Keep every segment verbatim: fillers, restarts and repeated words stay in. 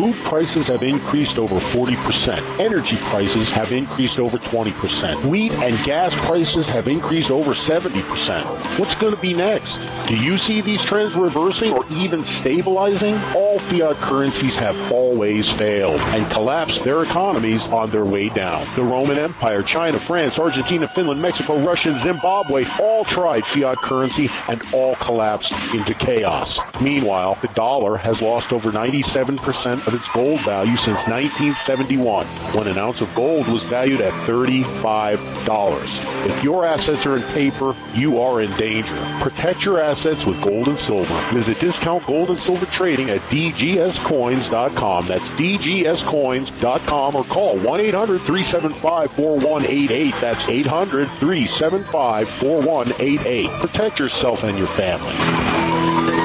Food prices have increased over forty percent. Energy prices have increased over twenty percent. Wheat and gas prices have increased over seventy percent. What's going to be next? Do you see these trends reversing or even stabilizing? All fiat currencies have always failed and collapsed their economies on their way down. The Roman Empire, China, France, Argentina, Finland, Mexico, Russia, Zimbabwe all tried fiat currency and all collapsed into chaos. Meanwhile, the dollar has lost over ninety-seven percent of its gold value since nineteen seventy-one, when an ounce of gold was valued at thirty-five dollars. If your assets are in paper, you are in danger. Protect your assets with gold and silver. Visit Discount Gold and Silver Trading at d g s coins dot com. That's d g s coins dot com, or call one eight hundred three seven five four one eight eight. That's eight hundred three seven five four one eight eight. Protect yourself and your family.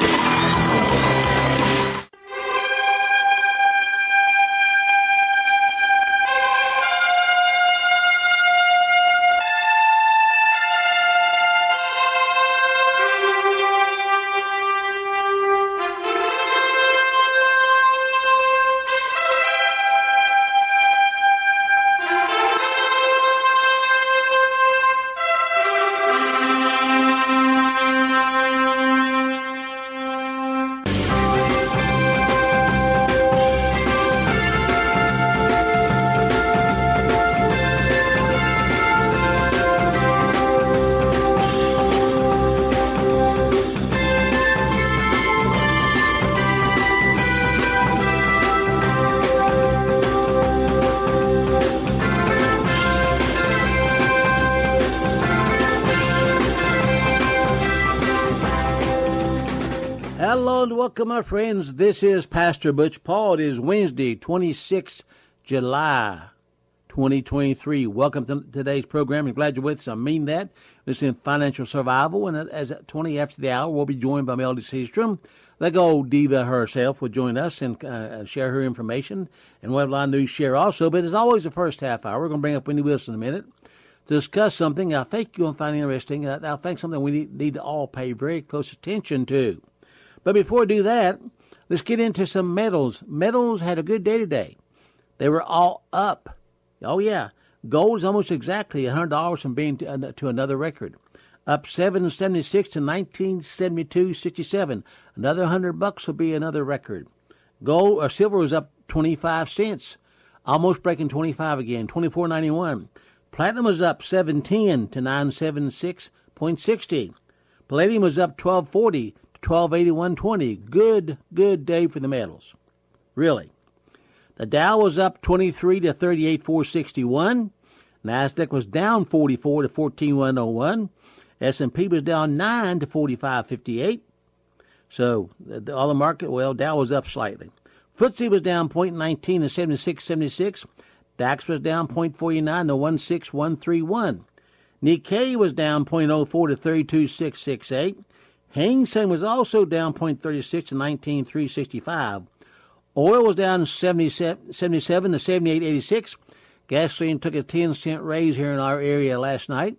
Welcome, my friends. This is Pastor Butch Paul. It is Wednesday, twenty-sixth of July, twenty twenty-three. Welcome to today's program. I'm glad you're with us. I mean that. This is Financial Survival, and as at twenty after the hour, we'll be joined by Melody Seastrom. The gold diva herself will join us and uh, share her information, and we'll have a lot of news to share also. But as always, the first half hour, we're going to bring up Wendy Wilson in a minute to discuss something I think you're going to find interesting. I think something we need, need to all pay very close attention to. But before we do that, let's get into some metals. Metals had a good day today. They were all up. Oh, yeah. Gold is almost exactly one hundred dollars from being to, uh, to another record. Up seven seventy-six to nineteen seventy-two sixty-seven. Another one hundred bucks will be another record. Gold or silver was up twenty-five cents, almost breaking twenty-five again, twenty-four ninety-one. Platinum was up seven ten to nine seventy-six sixty. Palladium was up twelve forty twelve eighty-one twenty. Good, good day for the metals. Really. The Dow was up twenty-three to thirty-eight four sixty-one. NASDAQ was down forty-four to fourteen one oh one. S and P was down nine to forty-five fifty-eight. So, the, all the market, well, Dow was up slightly. F T S E was down zero point one nine to seventy-six seventy-six. DAX was down zero point four nine to one six one three one. Nikkei was down zero point oh four to thirty-two six sixty-eight. Hang Seng was also down zero point three six to nineteen three sixty-five. Oil was down seventy-seven to seventy-eight eighty-six. Gasoline took a ten cent raise here in our area last night.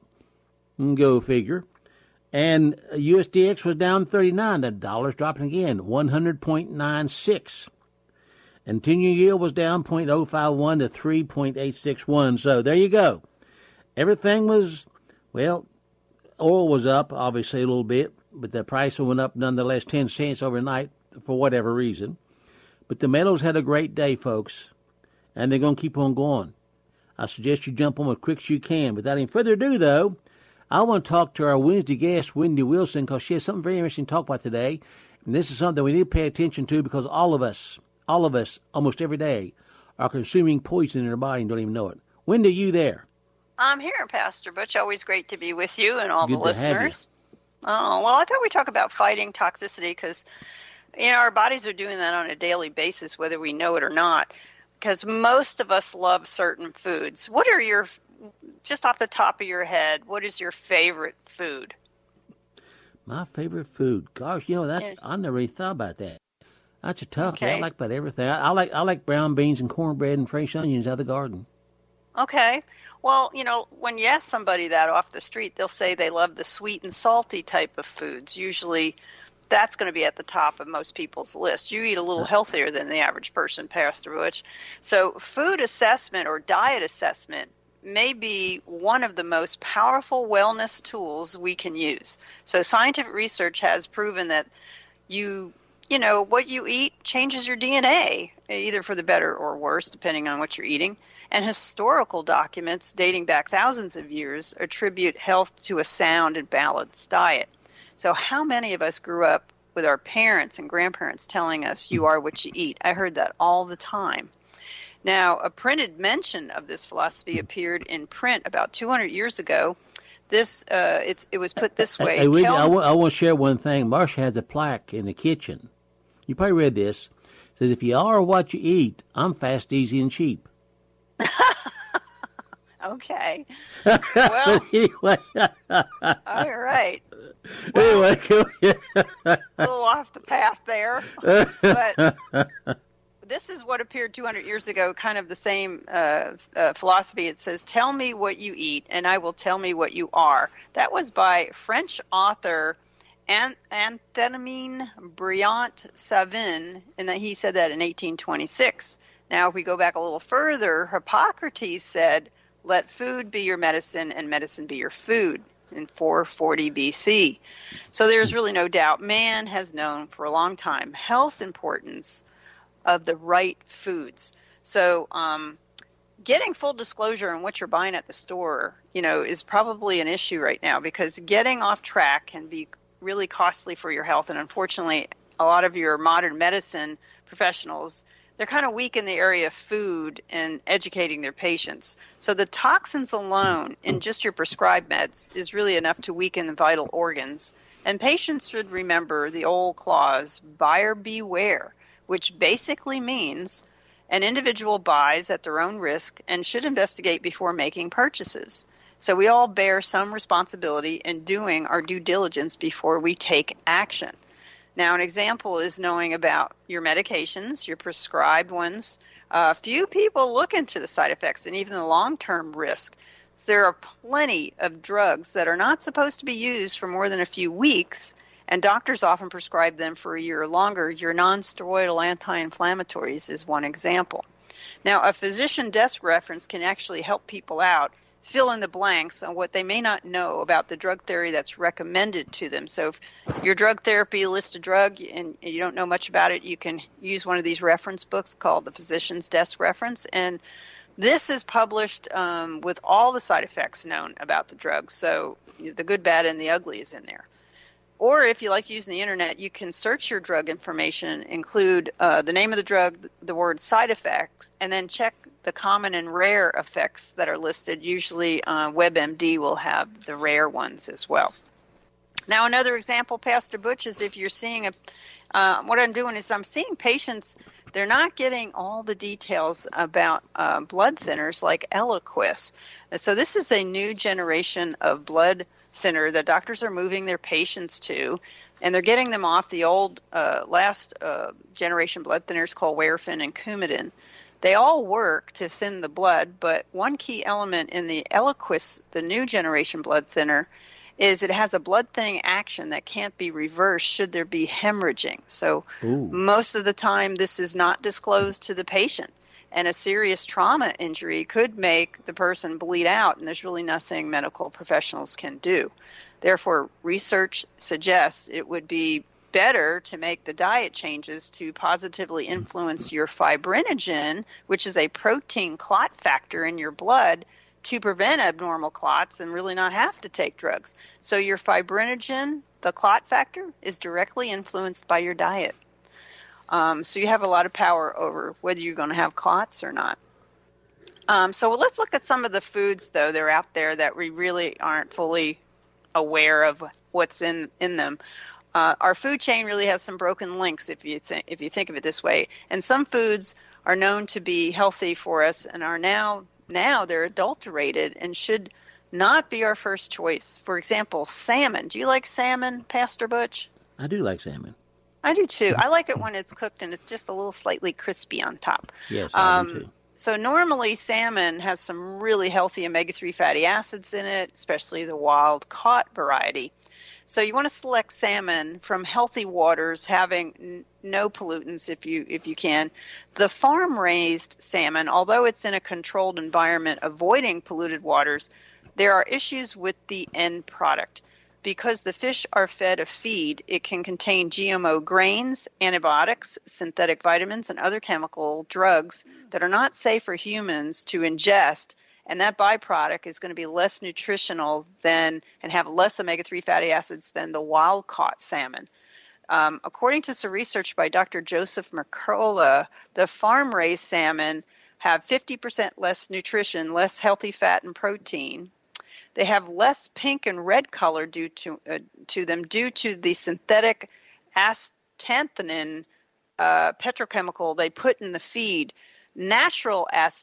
Go figure. And U S D X was down thirty-nine. The dollar's dropping again, one hundred point nine six. And ten-year yield was down zero point oh five one to three point eight six one. So there you go. Everything was, well, oil was up, obviously, a little bit. But the price went up nonetheless ten cents overnight for whatever reason. But the metals had a great day, folks, and they're going to keep on going. I suggest you jump on as quick as you can. Without any further ado, though, I want to talk to our Wednesday guest, Wendy Wilson, because she has something very interesting to talk about today. And this is something we need to pay attention to because all of us, all of us, almost every day, are consuming poison in our body and don't even know it. Wendy, you there? I'm here, Pastor Butch. Always great to be with you and all Good the listeners. Oh, well, I thought we'd talk about fighting toxicity because, you know, our bodies are doing that on a daily basis, whether we know it or not, because most of us love certain foods. What are your, just off the top of your head, what is your favorite food? My favorite food? Gosh, you know, that's yeah. I never really thought about that. That's a tough okay. I like about everything. I, I like I like brown beans and cornbread and fresh onions out of the garden. Okay. Well, you know, when you ask somebody that off the street, they'll say they love the sweet and salty type of foods, usually that's going to be at the top of most people's list. You eat a little healthier than the average person, Pastor Butch. So food assessment or diet assessment may be one of the most powerful wellness tools we can use. So scientific research has proven that you, you know, what you eat changes your D N A, either for the better or worse, depending on what you're eating. And historical documents dating back thousands of years attribute health to a sound and balanced diet. So how many of us grew up with our parents and grandparents telling us you are what you eat? I heard that all the time. Now, a printed mention of this philosophy appeared in print about two hundred years ago. This uh, it's, it was put this way. Hey, Whitney, Tell I, w- I want to share one thing. Marcia has a plaque in the kitchen. You probably read this. It says, if you are what you eat, I'm fast, easy, and cheap. Okay. Well, anyway. all right. Well, anyway. A little off the path there. But this is what appeared two hundred years ago, kind of the same uh, uh, philosophy. It says, tell me what you eat, and I will tell me what you are. That was by French author An- Antoine Briand-Savin, and he said that in eighteen twenty-six. Now, if we go back a little further, Hippocrates said, let food be your medicine and medicine be your food in four forty B C. So there's really no doubt man has known for a long time health importance of the right foods. So um, getting full disclosure on what you're buying at the store, you know, is probably an issue right now, because getting off track can be really costly for your health. And unfortunately, a lot of your modern medicine professionals, they're kind of weak in the area of food and educating their patients. So the toxins alone in just your prescribed meds is really enough to weaken the vital organs. And patients should remember the old clause, buyer beware, which basically means an individual buys at their own risk and should investigate before making purchases. So we all bear some responsibility in doing our due diligence before we take action. Now, an example is knowing about your medications, your prescribed ones. Uh, few people look into the side effects and even the long-term risk. So there are plenty of drugs that are not supposed to be used for more than a few weeks, and doctors often prescribe them for a year or longer. Your non-steroidal anti-inflammatories is one example. Now, a physician desk reference can actually help people out fill in the blanks on what they may not know about the drug therapy that's recommended to them. So if your drug therapy lists a drug and you don't know much about it, you can use one of these reference books called the Physician's Desk Reference. And this is published um, with all the side effects known about the drug. So the good, bad, and the ugly is in there. Or if you like using the internet, you can search your drug information, include uh, the name of the drug, the word side effects, and then check the common and rare effects that are listed. Usually uh, WebMD will have the rare ones as well. Now, another example, Pastor Butch, is if you're seeing a, uh, what I'm doing is I'm seeing patients, they're not getting all the details about uh, blood thinners like Eliquis. And so this is a new generation of blood thinner that doctors are moving their patients to, and they're getting them off the old uh, last uh, generation blood thinners called Warfarin and Coumadin. They all work to thin the blood, but one key element in the Eliquis, the new generation blood thinner, is it has a blood thinning action that can't be reversed should there be hemorrhaging. So Ooh. Most of the time this is not disclosed to the patient, and a serious trauma injury could make the person bleed out, and there's really nothing medical professionals can do. Therefore, research suggests it would be better to make the diet changes to positively influence your fibrinogen, which is a protein clot factor in your blood, to prevent abnormal clots and really not have to take drugs. So your fibrinogen, the clot factor, is directly influenced by your diet. Um, so you have a lot of power over whether you're going to have clots or not. Um, so let's look at some of the foods, though, that are out there that we really aren't fully aware of what's in, in them. Uh, our food chain really has some broken links, if you think if you think of it this way. And some foods are known to be healthy for us, and are now now they're adulterated and should not be our first choice. For example, salmon. Do you like salmon, Pastor Butch? I do like salmon. I do too. I like it when it's cooked and it's just a little slightly crispy on top. Yes, I um, do too. So normally salmon has some really healthy omega three fatty acids in it, especially the wild-caught variety. So you want to select salmon from healthy waters, having n- no pollutants if you if you can. The farm-raised salmon, although it's in a controlled environment, avoiding polluted waters, there are issues with the end product. Because the fish are fed a feed, it can contain G M O grains, antibiotics, synthetic vitamins, and other chemical drugs that are not safe for humans to ingest. And that byproduct is going to be less nutritional than and have less omega three fatty acids than the wild-caught salmon. Um, according to some research by Doctor Joseph Mercola, the farm-raised salmon have fifty percent less nutrition, less healthy fat and protein. They have less pink and red color due to uh, to them due to the synthetic astaxanthin uh, petrochemical they put in the feed. Natural astaxanthin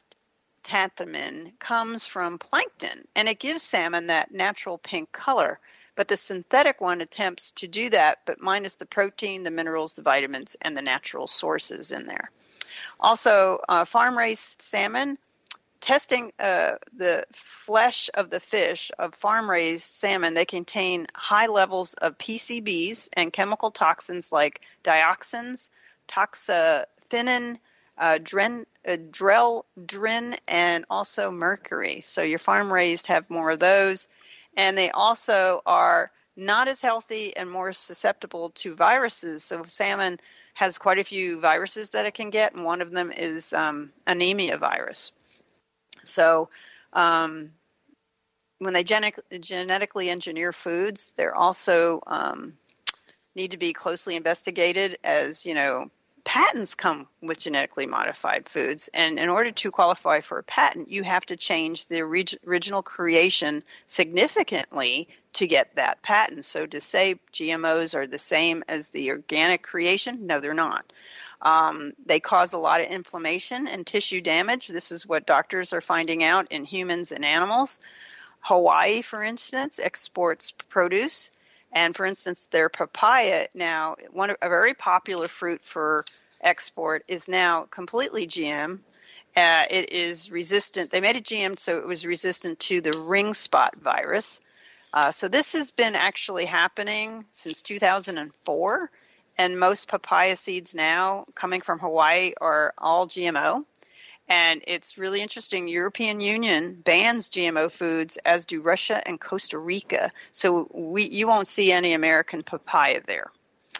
comes from plankton, and it gives salmon that natural pink color. But the synthetic one attempts to do that, but minus the protein, the minerals, the vitamins, and the natural sources in there. Also, uh, farm-raised salmon, testing uh, the flesh of the fish of farm-raised salmon, they contain high levels of P C Bs and chemical toxins like dioxins, toxaphinin, uh, dren, uh, dreldrin, and also mercury. So your farm-raised have more of those. And they also are not as healthy and more susceptible to viruses. So salmon has quite a few viruses that it can get, and one of them is um, anemia virus. So um, when they genetic, genetically engineer foods, they're also um, need to be closely investigated, as, you know, patents come with genetically modified foods. And in order to qualify for a patent, you have to change the orig- original creation significantly to get that patent. So to say G M Os are the same as the organic creation, no, they're not. Um, they cause a lot of inflammation and tissue damage. This is what doctors are finding out in humans and animals. Hawaii, for instance, exports produce. And for instance, their papaya now, one of, a very popular fruit for export, is now completely G M. Uh, it is resistant. They made it G M so it was resistant to the ring spot virus. Uh, so this has been actually happening since two thousand four. And most papaya seeds now coming from Hawaii are all G M O. And it's really interesting. European Union bans G M O foods, as do Russia and Costa Rica. So we you won't see any American papaya there.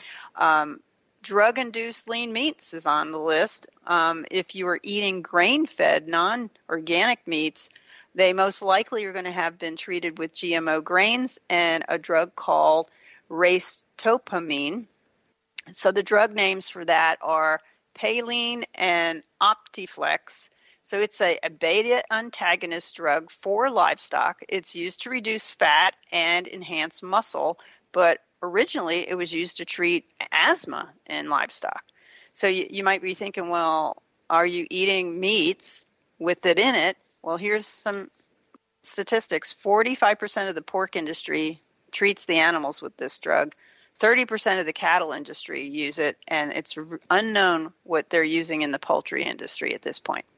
Um, drug-induced lean meats is on the list. Um, if you are eating grain-fed, non-organic meats, they most likely are going to have been treated with G M O grains and a drug called racetopamine. So the drug names for that are Payline and Optiflex. So it's a, a beta antagonist drug for livestock. It's used to reduce fat and enhance muscle, but originally it was used to treat asthma in livestock. So you, you might be thinking, well, are you eating meats with it in it? Well, here's some statistics. forty-five percent of the pork industry treats the animals with this drug. thirty percent of the cattle industry use it, and it's unknown what they're using in the poultry industry at this point.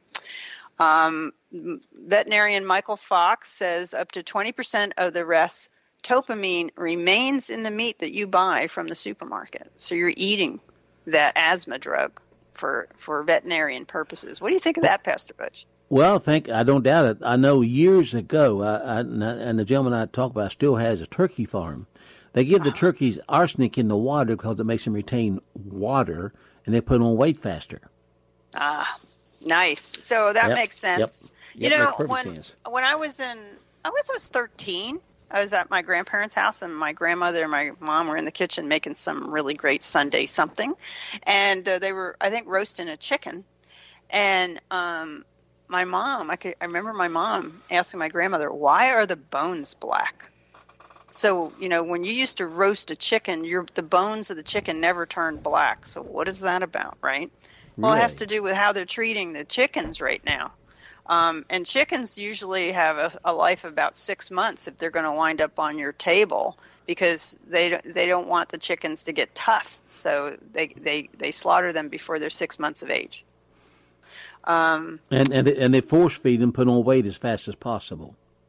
Um, veterinarian Michael Fox says up to twenty percent of the racetopamine remains in the meat that you buy from the supermarket. So you're eating that asthma drug for, for veterinarian purposes. What do you think of that, Pastor Butch? Well, I think I don't doubt it. I know years ago, I, I, and the gentleman I talked about still has a turkey farm. They give the turkeys arsenic in the water because it makes them retain water, and they put on weight faster. Ah, nice. So that yep, makes sense. Yep, you yep, know, when sense. when I was in, I was, I was thirteen. I was at my grandparents' house, and my grandmother and my mom were in the kitchen making some really great Sunday something, and uh, they were, I think, roasting a chicken. And um, my mom, I could, I remember my mom asking my grandmother, "Why are the bones black?" So, you know, when you used to roast a chicken, your the bones of the chicken never turned black. So what is that about, right? Well, really? It has to do with how they're treating the chickens right now. Um, and chickens usually have a, a life of about six months if they're going to wind up on your table, because they don't, they don't want the chickens to get tough. So they, they, they slaughter them before they're six months of age. Um, and, and, and they force feed them, put on weight as fast as possible.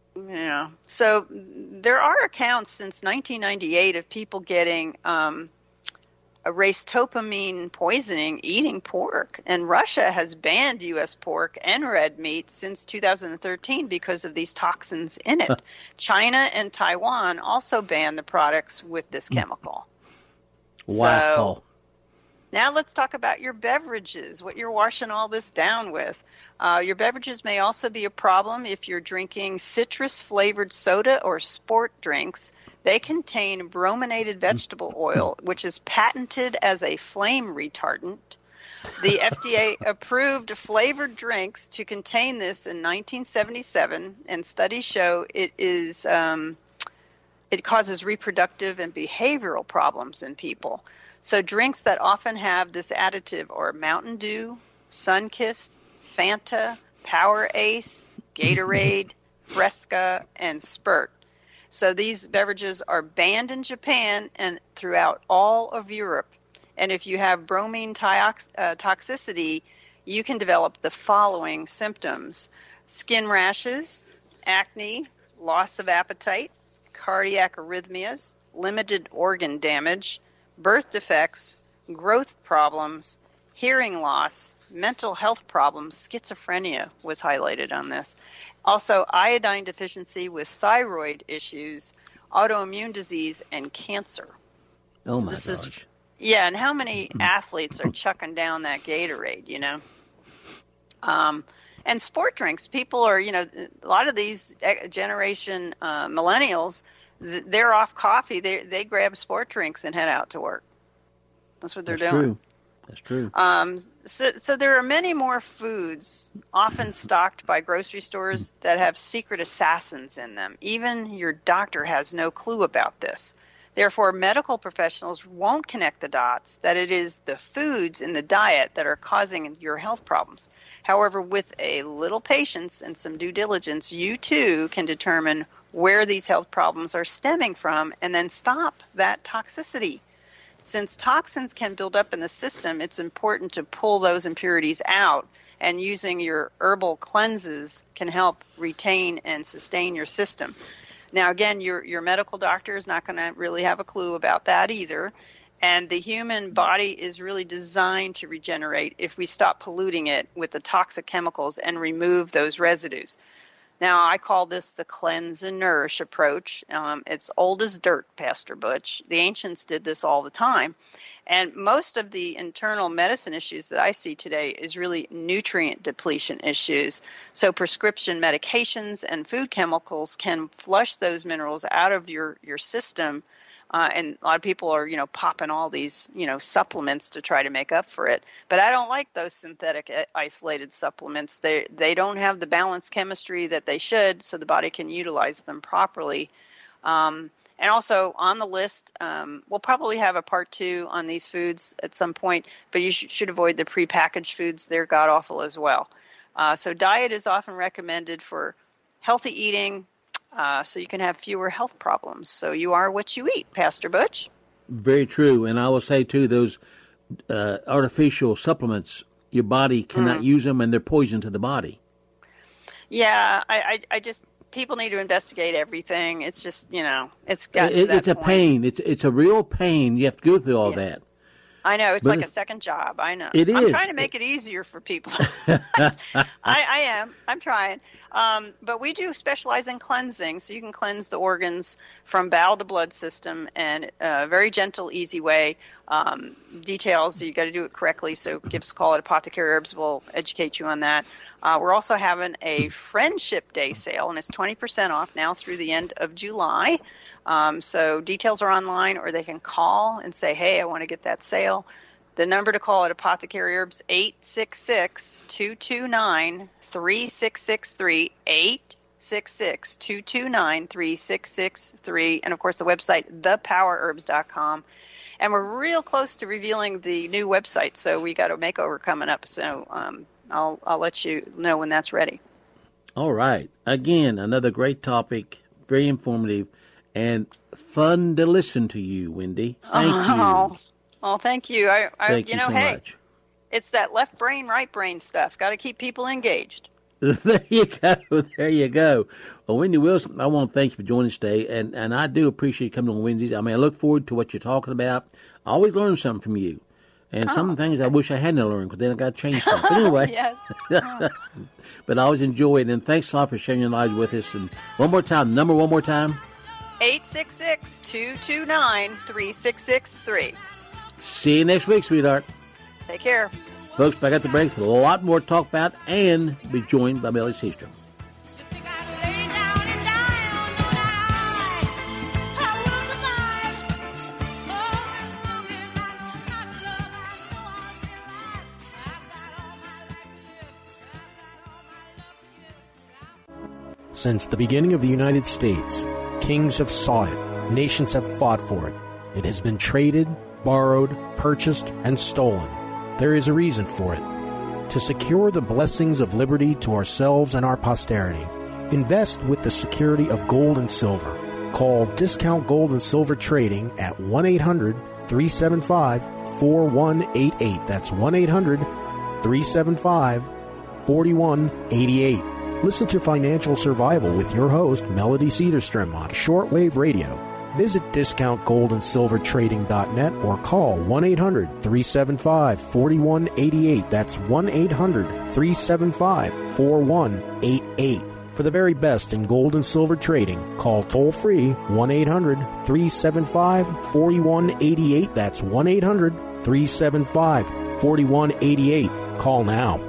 Yeah. So there are accounts since nineteen ninety-eight of people getting um, a racetopamine poisoning eating pork. And Russia has banned U S pork and red meat since two thousand thirteen because of these toxins in it. China and Taiwan also banned the products with this chemical. Wow. So now let's talk about your beverages, what you're washing all this down with. Uh, your beverages may also be a problem if you're drinking citrus-flavored soda or sport drinks. They contain brominated vegetable oil, which is patented as a flame retardant. The F D A approved flavored drinks to contain this in nineteen seventy-seven, and studies show it is um, it causes reproductive and behavioral problems in people. So drinks that often have this additive are Mountain Dew, Sunkist, Fanta, Powerade, Gatorade, Fresca, and Spurt. So these beverages are banned in Japan and throughout all of Europe. And if you have bromine tiox- uh, toxicity, you can develop the following symptoms: skin rashes, acne, loss of appetite, cardiac arrhythmias, limited organ damage, birth defects, growth problems, hearing loss, mental health problems. Schizophrenia was highlighted on this. Also, iodine deficiency with thyroid issues, autoimmune disease, and cancer. Oh, so my this gosh. Is, yeah, and how many athletes are chucking down that Gatorade, you know? Um, and sport drinks. People are, you know, a lot of these generation uh, millennials, they're off coffee. They they grab sport drinks and head out to work. That's what they're That's doing. True. That's true. Um, so, so there are many more foods often stocked by grocery stores that have secret assassins in them. Even your doctor has no clue about this. Therefore, medical professionals won't connect the dots that it is the foods in the diet that are causing your health problems. However, with a little patience and some due diligence, you too can determine where these health problems are stemming from and then stop that toxicity. Since toxins can build up in the system, it's important to pull those impurities out, and using your herbal cleanses can help retain and sustain your system. Now, again, your your medical doctor is not going to really have a clue about that either, and the human body is really designed to regenerate if we stop polluting it with the toxic chemicals and remove those residues. Now, I call this the cleanse and nourish approach. Um, it's old as dirt, Pastor Butch. The ancients did this all the time. And most of the internal medicine issues that I see today is really nutrient depletion issues. So prescription medications and food chemicals can flush those minerals out of your, your system. Uh, and a lot of people are, you know, popping all these, you know, supplements to try to make up for it. But I don't like those synthetic isolated supplements. They they don't have the balanced chemistry that they should, so the body can utilize them properly. Um, and also on the list, um, we'll probably have a part two on these foods at some point, but you sh- should avoid the prepackaged foods. They're god-awful as well. Uh, so diet is often recommended for healthy eating, Uh, so you can have fewer health problems. So you are what you eat, Pastor Butch. Very true. And I will say, too, those uh, artificial supplements, your body cannot mm. use them, and they're poison to the body. Yeah, I, I, I just, people need to investigate everything. It's just, you know, it's got it, to that It's a point. pain. It's it's a real pain. You have to go through all yeah. that. I know. It's but like it's, a second job. I know. It I'm is. trying to make it easier for people. I, I am. I'm trying. Um, but we do specialize in cleansing, so you can cleanse the organs from bowel to blood system in a very gentle, easy way. Um, details, you got to do it correctly, so give us a call at Apothecary Herbs. We'll educate you on that. Uh, we're also having a Friendship Day sale, and it's twenty percent off now through the end of July. Um, so details are online, or they can call and say, hey, I want to get that sale. The number to call at Apothecary Herbs, eight six six, two two nine, three six six three, eight six six, two two nine, three six six three, and, of course, the website, the power herbs dot com. And we're real close to revealing the new website, so we got a makeover coming up. So um, I'll, I'll let you know when that's ready. All right. Again, another great topic, very informative, and fun to listen to you, Wendy. Thank oh, you. Oh, thank you. I, I thank you you know, so hey, much. It's that left brain, right brain stuff. Got to keep people engaged. There you go. There you go. Well, Wendy Wilson, I want to thank you for joining us today, and, and I do appreciate coming on Wednesdays. I mean, I look forward to what you're talking about. I always learn something from you, and oh. some things I wish I hadn't learned, because then I got to change something. But anyway, yes. But I always enjoy it, and thanks a lot for sharing your knowledge with us. And one more time, number one more time. eight six six, two two nine, three six six three. See you next week, sweetheart. Take care. Folks, back at the break with a lot more to talk about, and be joined by Melody Seastrom. Since the beginning of the United States, kings have sought it, nations have fought for it. It has been traded, borrowed, purchased, and stolen. There is a reason for it. To secure the blessings of liberty to ourselves and our posterity, invest with the security of gold and silver. Call Discount Gold and Silver Trading at one eight hundred, three seven five, four one eight eight. That's one eight hundred, three seven five, four one eight eight. Listen to Financial Survival with your host, Melody Cedarstrom, on shortwave radio. Visit discount gold and silver trading dot net or call one eight hundred, three seven five, four one eight eight. That's one eight hundred, three seven five, four one eight eight. For the very best in gold and silver trading, call toll-free one eight hundred, three seven five, four one eight eight. That's one eight hundred, three seven five, four one eight eight. Call now.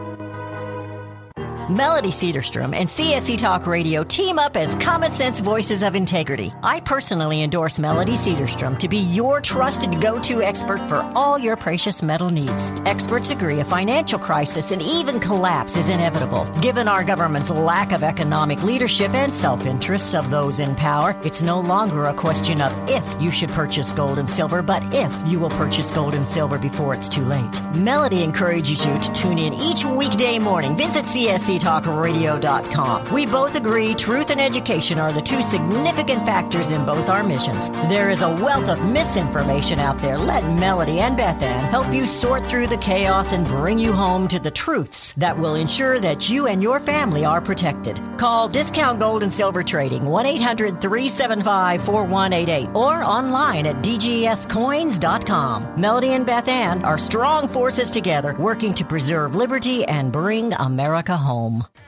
Melody Cedarstrom and C S C Talk Radio team up as common sense voices of integrity. I personally endorse Melody Cedarstrom to be your trusted go-to expert for all your precious metal needs. Experts agree a financial crisis and even collapse is inevitable. Given our government's lack of economic leadership and self-interests of those in power, it's no longer a question of if you should purchase gold and silver, but if you will purchase gold and silver before it's too late. Melody encourages you to tune in each weekday morning. Visit C S C talk radio dot com. We both agree truth and education are the two significant factors in both our missions. There is a wealth of misinformation out there. Let Melody and Beth Ann help you sort through the chaos and bring you home to the truths that will ensure that you and your family are protected. Call Discount Gold and Silver Trading one eight hundred, three seven five, four one eight eight or online at d g s coins dot com. Melody and Beth Ann are strong forces together working to preserve liberty and bring America home.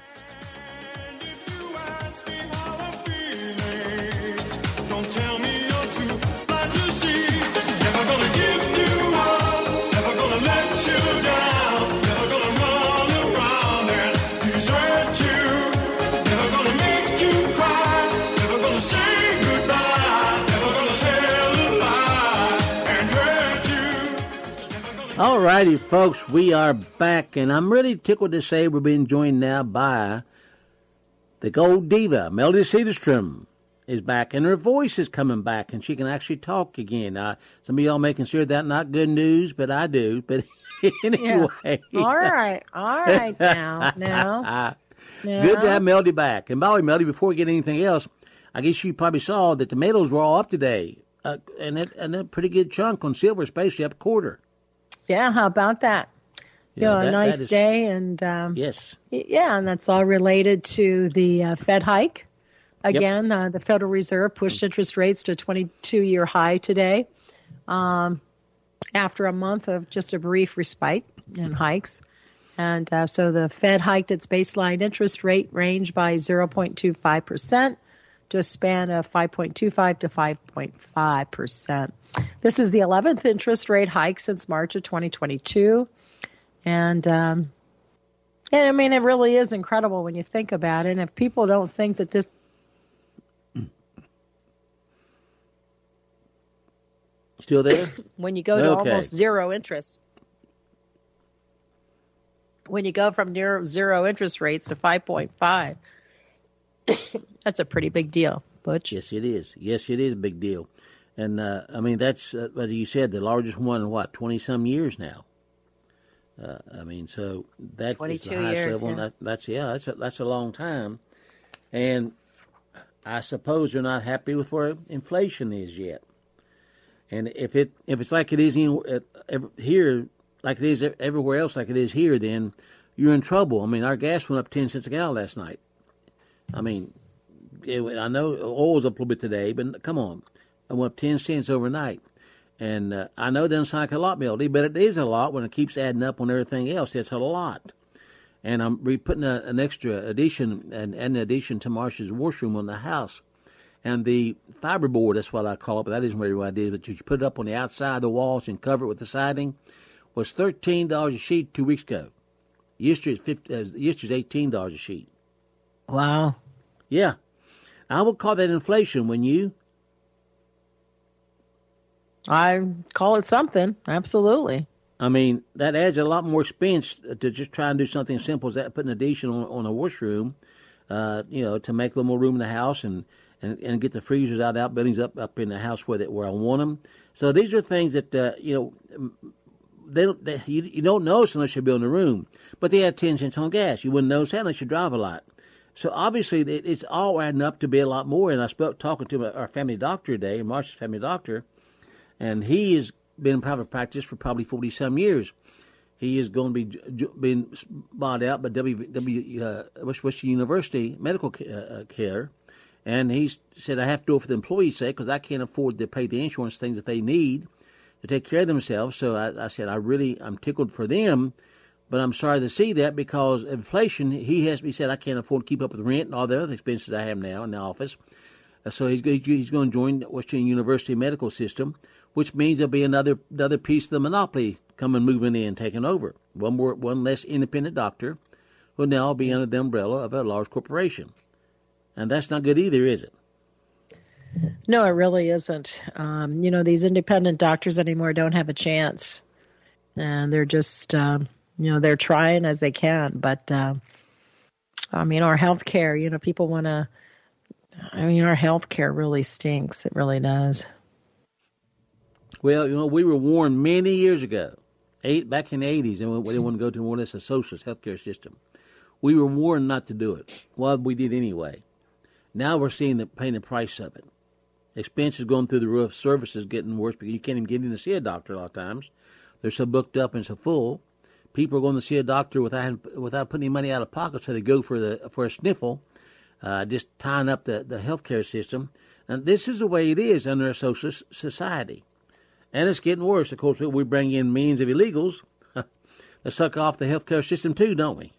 All righty, folks, we are back, and I'm really tickled to say we're being joined now by the Gold Diva. Melody Cedarstrom is back, and her voice is coming back, and she can actually talk again. Uh, some of y'all may consider that not good news, but I do. But anyway. Yeah. All right. All right now. Now. Good to have Melody back. And by the way, Melody, before we get anything else, I guess you probably saw that the metals were all up today, uh, and, it, and a pretty good chunk on silver, especially up a quarter. Yeah, how about that? Yeah, you know, that, a nice is, day, and um, yes, yeah, and that's all related to the uh, Fed hike. Again, yep. uh, the Federal Reserve pushed interest rates to a twenty-two year high today, um, after a month of just a brief respite in hikes, and uh, so the Fed hiked its baseline interest rate range by zero point two five percent to a span of five point two five to five point five percent. This is the eleventh interest rate hike since March of twenty twenty-two. And, um, and I mean, it really is incredible when you think about it. And if people don't think that this... Still there? When you go to okay. almost zero interest. When you go from near zero interest rates to five point five, that's a pretty big deal, Butch. Yes, it is. Yes, it is a big deal. And, uh, I mean, that's, uh, as you said, the largest one in, what, twenty-some years now. Uh, I mean, so that is the highest years, level. Yeah. That, that's, yeah, that's a, that's a long time. And I suppose they're not happy with where inflation is yet. And if it if it's like it is in, uh, here, like it is everywhere else, like it is here, then you're in trouble. I mean, our gas went up ten cents a gallon last night. I mean, it, I know oil's up a little bit today, but come on. It went up ten cents overnight. And uh, I know it doesn't sound like a lot, Melody, but it is a lot when it keeps adding up on everything else. It's a lot. And I'm re- putting a, an extra addition, an, an addition to Marcia's washroom on the house. And the fiberboard, that's what I call it, but that isn't really what I did, but you put it up on the outside of the walls and cover it with the siding, was thirteen dollars a sheet two weeks ago. Yesterday's, fifty, uh, yesterday's eighteen dollars a sheet. Wow. Yeah. I would call that inflation, wouldn't you? I call it something. Absolutely. I mean, that adds a lot more expense to just try and do something simple as that, put an addition on, on a washroom, uh, you know, to make a little more room in the house and, and, and get the freezers out of the outbuildings up, up in the house where, they, where I want them. So these are things that, uh, you know, they don't, they, you, you don't notice unless you build a room. But they add ten cents on gas. You wouldn't notice that unless you drive a lot. So obviously it, it's all adding up to be a lot more. And I spoke talking to my, our family doctor today, Marcia's family doctor, and he has been in private practice for probably forty-some years. He is going to be being bought out by W, w uh, West Virginia University Medical uh, Care, and he said, I have to do it for the employees' sake because I can't afford to pay the insurance things that they need to take care of themselves. So I, I said, I really, I'm tickled for them, but I'm sorry to see that because inflation, he has, he said, I can't afford to keep up with rent and all the other expenses I have now in the office. Uh, so he's, he's going to join West Virginia University Medical System, which means there'll be another another piece of the monopoly coming, moving in, taking over. One more, one less independent doctor will now be under the umbrella of a large corporation. And that's not good either, is it? No, it really isn't. Um, you know, these independent doctors anymore don't have a chance. And they're just, um, you know, they're trying as they can. But, uh, I mean, our health care, you know, people want to, I mean, our health care really stinks. It really does. Well, you know, we were warned many years ago, eight, back in the eighties, and we didn't want to go to more or less a socialist healthcare system. We were warned not to do it. Well, we did anyway. Now we're seeing the paying the price of it. Expenses going through the roof, services getting worse because you can't even get in to see a doctor a lot of times. They're so booked up and so full. People are going to see a doctor without without putting any money out of pocket, so they go for the for a sniffle, uh, just tying up the, the healthcare system. And this is the way it is under a socialist society. And it's getting worse. Of course, we bring in millions of illegals that suck off the healthcare system too, don't we?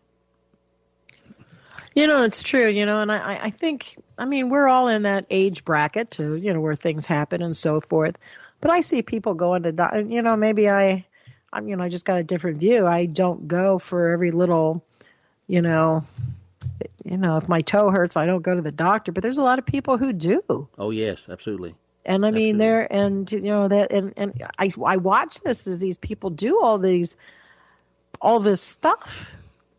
You know, it's true, you know, and I, I think, I mean, we're all in that age bracket to, you know, where things happen and so forth. But I see people going to, you know, maybe I, I'm, you know, I just got a different view. I don't go for every little, you know, you know, if my toe hurts, I don't go to the doctor. But there's a lot of people who do. Oh, yes, absolutely. And I mean, absolutely. there, and, you know, that, and, and I, I watch this as these people do all these, all this stuff.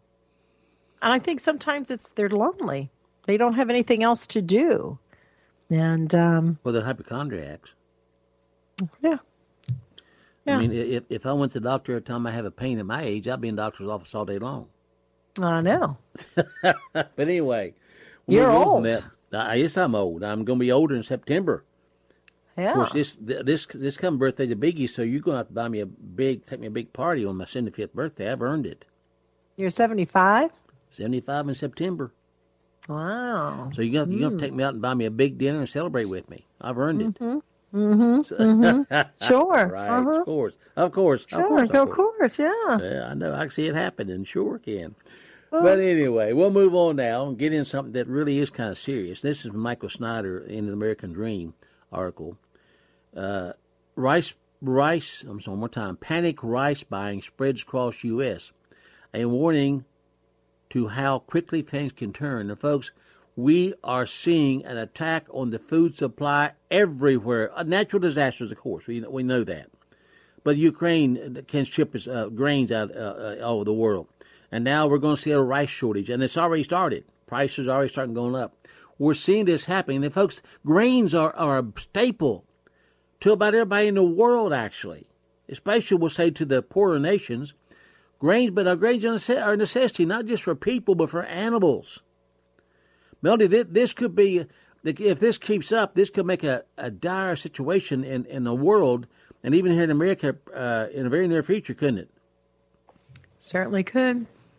And I think sometimes it's they're lonely. They don't have anything else to do. And um, well, they're hypochondriacs. Yeah. yeah. I mean, if if I went to the doctor every time I have a pain at my age, I'd be in the doctor's office all day long. I know. But anyway, you're old. I guess I'm old. I'm going to be older in September. Yeah. Of course, this this this coming birthday's a biggie, so you're going to have to buy me a big, take me a big party on my seventy-fifth birthday. I've earned it. You're seventy-five? seventy-five in September. Wow. So you're going mm. to take me out and buy me a big dinner and celebrate with me. I've earned it. Mm-hmm. Mm-hmm. So, mm-hmm. Sure. Right. Uh-huh. Of course. Of course. Sure. Of course. Of of course. course. Yeah. Yeah, I know. I can see it happening. Sure can. But anyway, we'll move on now and get in something that really is kind of serious. This is Michael Snyder in the American Dream article. Uh, rice, rice, I'm sorry, one more time. Panic rice buying spreads across U S A warning to how quickly things can turn. And folks, we are seeing an attack on the food supply everywhere. Uh, natural disasters, of course, we we know that. But Ukraine can ship its uh, grains out uh, all over the world. And now we're going to see a rice shortage, and it's already started. Prices are already starting going up. We're seeing this happening. And folks, grains are, are a staple to about everybody in the world, actually. Especially, we'll say, to the poorer nations. Grains, but our grains are a necessity, not just for people, but for animals. Melody, this could be, if this keeps up, this could make a, a dire situation in, in the world, and even here in America uh, in a very near future, couldn't it? Certainly could.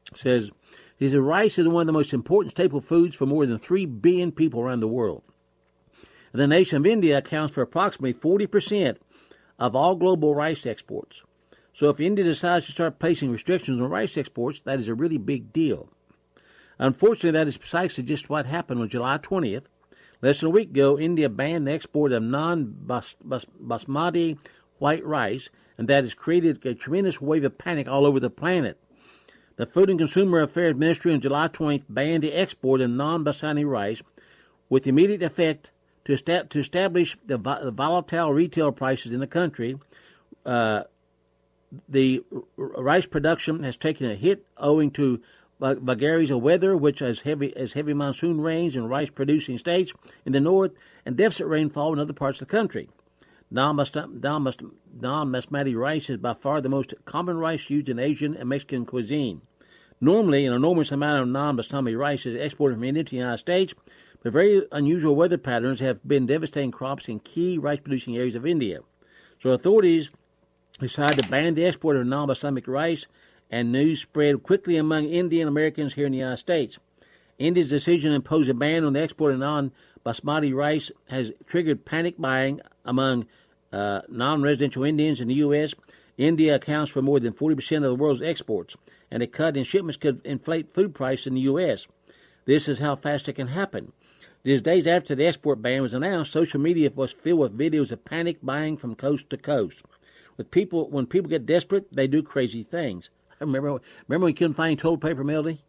says, he said, rice is one of the most important staple foods for more than three billion people around the world. And the nation of India accounts for approximately forty percent of all global rice exports. So if India decides to start placing restrictions on rice exports, that is a really big deal. Unfortunately, that is precisely just what happened on July twentieth. Less than a week ago, India banned the export of non-basmati white rice, and that has created a tremendous wave of panic all over the planet. The Food and Consumer Affairs Ministry on July twentieth banned the export of non-basmati rice with immediate effect to, esta- to establish the, vo- the volatile retail prices in the country. Uh, the r- rice production has taken a hit owing to vagaries of weather, which has heavy as heavy monsoon rains in rice-producing states in the north and deficit rainfall in other parts of the country. Non-basmati rice is by far the most common rice used in Asian and Mexican cuisine. Normally, an enormous amount of non-basmati rice is exported from India to the United States, but very unusual weather patterns have been devastating crops in key rice-producing areas of India. So authorities decided to ban the export of non-basmati rice, and news spread quickly among Indian Americans here in the United States. India's decision to impose a ban on the export of non-basmati rice has triggered panic buying among uh, non-residential Indians in the U S India accounts for more than forty percent of the world's exports, and a cut in shipments could inflate food prices in the U S This is how fast it can happen. Just days after the export ban was announced, social media was filled with videos of panic buying from coast to coast. With people, when people get desperate, they do crazy things. Remember, remember when you couldn't find toilet paper, Melody?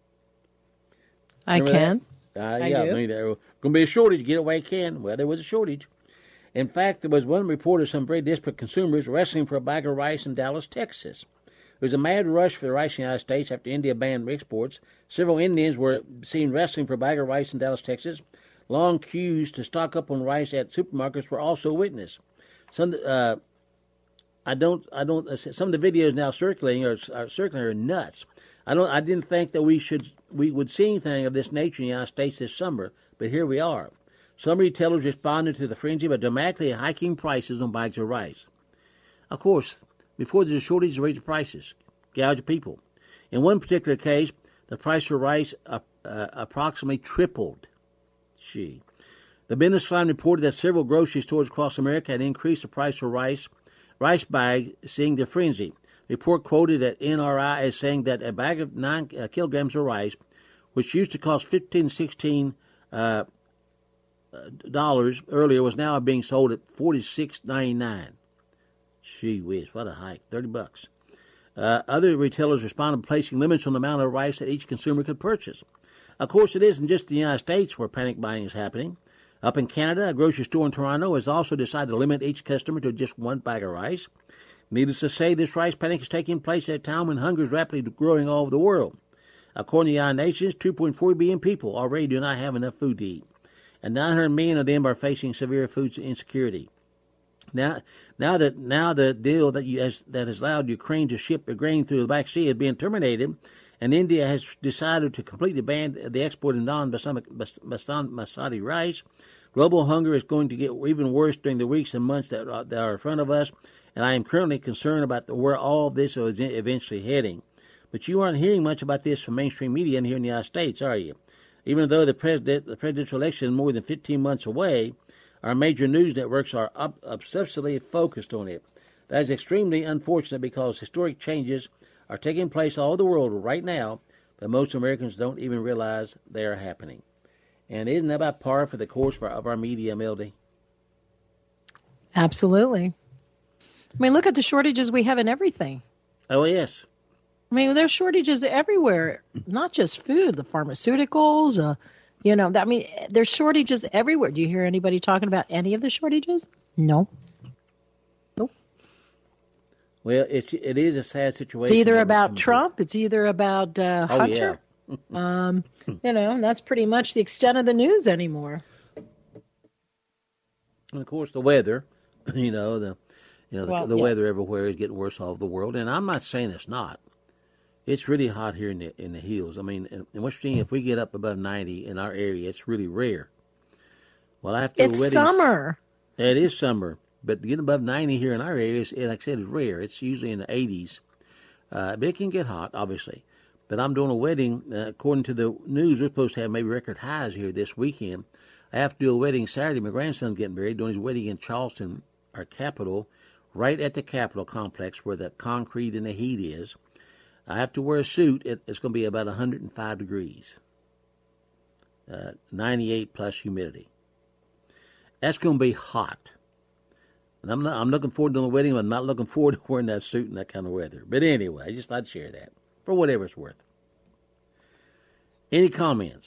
I remember can. Uh, I yeah, do. I mean, there was going to be a shortage. Get it while you can. Well, there was a shortage. In fact, there was one report of some very desperate consumers wrestling for a bag of rice in Dallas, Texas. There was a mad rush for the rice in the United States after India banned exports. Several Indians were seen wrestling for a bag of rice in Dallas, Texas. Long queues to stock up on rice at supermarkets were also witnessed. Some, uh, I don't, I don't. Some of the videos now circulating are, are circulating are nuts. I don't. I didn't think that we should, we would see anything of this nature in the United States this summer, but here we are. Some retailers responded to the frenzy by dramatically hiking prices on bags of rice. Of course, before there's a shortage, raise the prices, gouge people. In one particular case, the price of rice uh, uh, approximately tripled. Gee. The Business Line reported that several grocery stores across America had increased the price of rice rice bag, seeing the frenzy. The report quoted at N R I as saying that a bag of nine uh, kilograms of rice, which used to cost fifteen, sixteen uh, dollars earlier, was now being sold at forty-six ninety-nine. Gee whiz, what a hike! Thirty bucks. Uh, other retailers responded, placing limits on the amount of rice that each consumer could purchase. Of course, it isn't just the United States where panic buying is happening. Up in Canada, a grocery store in Toronto has also decided to limit each customer to just one bag of rice. Needless to say, this rice panic is taking place at a time when hunger is rapidly growing all over the world. According to the United Nations, two point four billion people already do not have enough food to eat, and nine hundred million of them are facing severe food insecurity. Now, now that now the deal that you, has, that has allowed Ukraine to ship their grain through the Black Sea is being terminated, and India has decided to completely ban the export of non-basmati rice, global hunger is going to get even worse during the weeks and months that are, that are in front of us, and I am currently concerned about the, where all of this is eventually heading. But you aren't hearing much about this from mainstream media in here in the United States, are you? Even though the, president, the presidential election is more than fifteen months away, our major news networks are up, obsessively focused on it. That is extremely unfortunate because historic changes are taking place all over the world right now, but most Americans don't even realize they are happening. And isn't that about par for the course for, of our media, Melody? Absolutely. I mean, look at the shortages we have in everything. Oh, yes. I mean, there's shortages everywhere, not just food, the pharmaceuticals, uh, you know, I mean, there's shortages everywhere. Do you hear anybody talking about any of the shortages? No. Nope. Well, it, it is a sad situation. It's either about Trump. It's either about uh, oh, Hunter. Yeah. um, you know, and that's pretty much the extent of the news anymore. And, of course, the weather, you know, the you know the, well, the yeah. weather everywhere is getting worse all over the world. And I'm not saying it's not. It's really hot here in the in the hills. I mean, in, in West Virginia, if we get up above ninety in our area, it's really rare. Well, after it's weddings, summer. It is summer, but getting above ninety here in our area, is, like I said, is rare. It's usually in the eighties. Uh, but it can get hot, obviously. but I'm doing a wedding. Uh, according to the news, we're supposed to have maybe record highs here this weekend. I have to do a wedding Saturday. My grandson's getting married, doing his wedding in Charleston, our capital, right at the Capitol complex where the concrete and the heat is. I have to wear a suit. It, it's going to be about one hundred five degrees, uh, ninety-eight plus humidity. That's going to be hot. And I'm not, I'm looking forward to the wedding, but I'm not looking forward to wearing that suit in that kind of weather. But anyway, I just thought I'd share that for whatever it's worth. Any comments?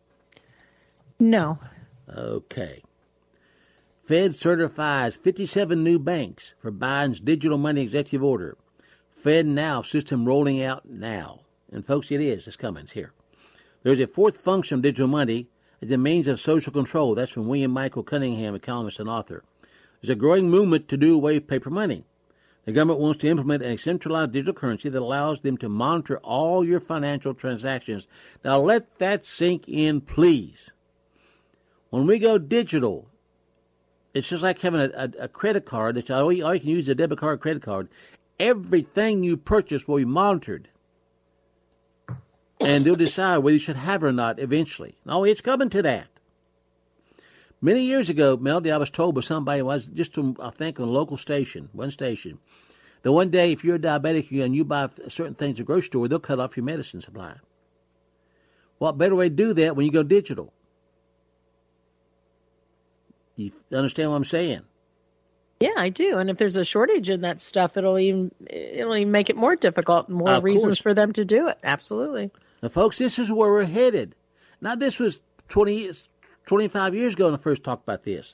No. Okay. Fed certifies fifty-seven new banks for Biden's digital money executive order. Fed Now system rolling out now. And folks, it is. It's coming. It's here. There's a fourth function of digital money as a means of social control. That's from William Michael Cunningham, economist and author. There's a growing movement to do away with paper money. The government wants to implement a centralized digital currency that allows them to monitor all your financial transactions. Now let that sink in, please. When we go digital, it's just like having a, a, a credit card. That's all you, all you can use is a debit card, credit card. Everything you purchase will be monitored. And they'll decide whether you should have it or not eventually. No, it's coming to that. Many years ago, Melody, I was told by somebody, was just from, I think, on a local station, one station, that one day if you're a diabetic and you buy certain things at a grocery store, they'll cut off your medicine supply. What better way to do that when you go digital? You understand what I'm saying? Yeah, I do. And if there's a shortage in that stuff, it'll even it'll even make it more difficult and more Of reasons course. for them to do it. Absolutely. Now, folks, this is where we're headed. Now, this was twenty years, twenty-five years ago when I first talked about this.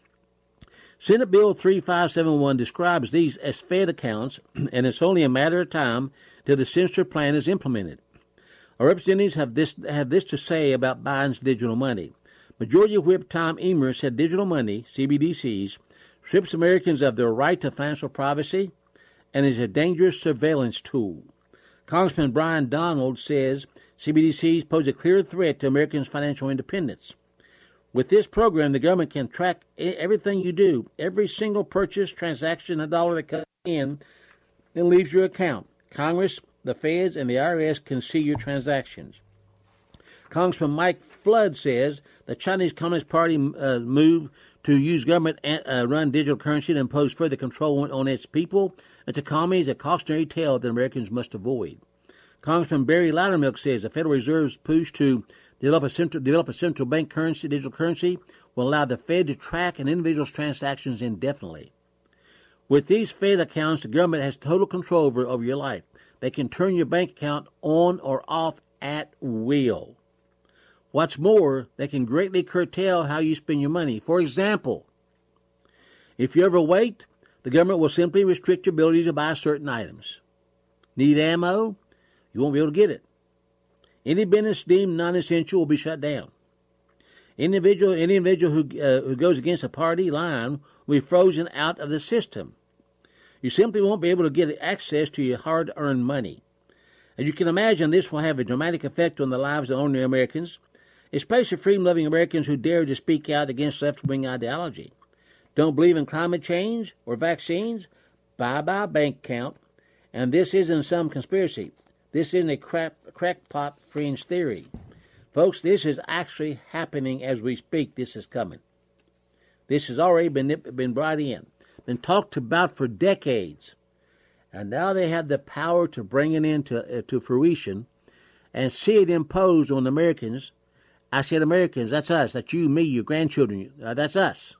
Senate Bill three five seven one describes these as Fed accounts, and it's only a matter of time till the sinister plan is implemented. Our representatives have this have this to say about Biden's digital money. Majority Whip Tom Emmer said digital money, C B D Cs, strips Americans of their right to financial privacy and is a dangerous surveillance tool. Congressman Brian Donald says C B D Cs pose a clear threat to Americans' financial independence. With this program, the government can track everything you do, every single purchase, transaction, a dollar that comes in and leaves your account. Congress, the feds, and the I R S can see your transactions. Congressman Mike Flood says the Chinese Communist Party uh, move to use government-run uh, digital currency to impose further control on, on its people, its economy is a cautionary tale that Americans must avoid. Congressman Barry Loudermilk says the Federal Reserve's push to develop a central, develop a central bank currency, digital currency, will allow the Fed to track an individual's transactions indefinitely. With these Fed accounts, the government has total control over, over your life. They can turn your bank account on or off at will. What's more, they can greatly curtail how you spend your money. For example, if you're overweight, the government will simply restrict your ability to buy certain items. Need ammo? You won't be able to get it. Any business deemed non-essential will be shut down. Individual, any individual who, uh, who goes against a party line will be frozen out of the system. You simply won't be able to get access to your hard-earned money. As you can imagine, this will have a dramatic effect on the lives of ordinary Americans, especially freedom-loving Americans who dare to speak out against left-wing ideology. Don't believe in climate change or vaccines? Bye-bye bank account. And this isn't some conspiracy. This isn't a crap, crackpot fringe theory. Folks, this is actually happening as we speak. This is coming. This has already been, been brought in, been talked about for decades. And now they have the power to bring it into uh, to fruition and see it imposed on Americans. I said Americans, that's us, that's you, me, your grandchildren, uh, that's us.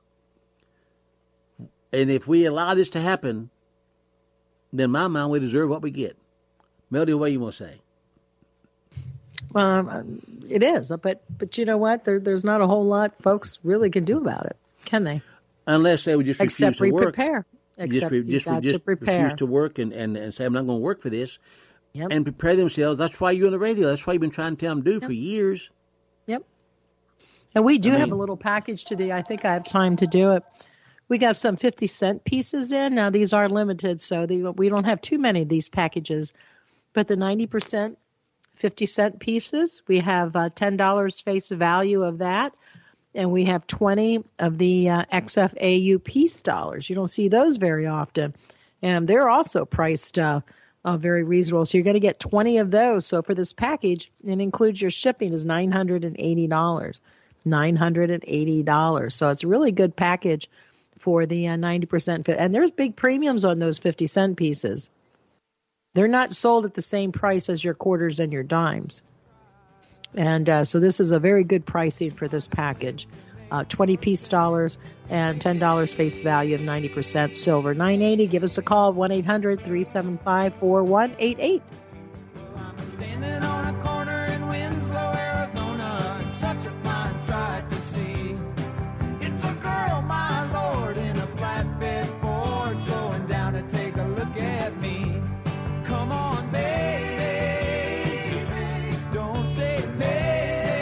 And if we allow this to happen, then in my mind, we deserve what we get. Melody, what do you want to say? Well, it is, but but you know what? There, there's not a whole lot folks really can do about it, can they? Unless they would just refuse Except to work. prepare. Except just, re- just, got just to prepare. refuse to work and, and, and say, I'm not going to work for this. Yep. And prepare themselves. That's why you're on the radio. That's why you've been trying to tell them to do Yep. for years. Yep. And we do I mean, have a little package today. I think I have time to do it. We got some fifty cent pieces in. Now, these are limited, so they, we don't have too many of these packages. But the ninety percent fifty cent pieces, we have uh, ten dollars face value of that. And we have twenty of the uh, X F A U peace dollars. You don't see those very often. And they're also priced uh, uh, very reasonable. So you're going to get twenty of those. So for this package, it includes your shipping is nine hundred eighty dollars. nine hundred eighty dollars. So it's a really good package for the uh, ninety percent. And there's big premiums on those fifty cent pieces. They're not sold at the same price as your quarters and your dimes. And uh, so this is a very good pricing for this package. Uh, twenty piece dollars and ten dollars face value of ninety percent silver. nine eighty, give us a call, one eight hundred three seven five four one eight eight. I'm standing on a corner in Winslow, Arizona, and such a fine sight to see. It's a girl, my lord, in a flatbed Ford, slowing down to take a look at me. Come on, baby, don't say baby.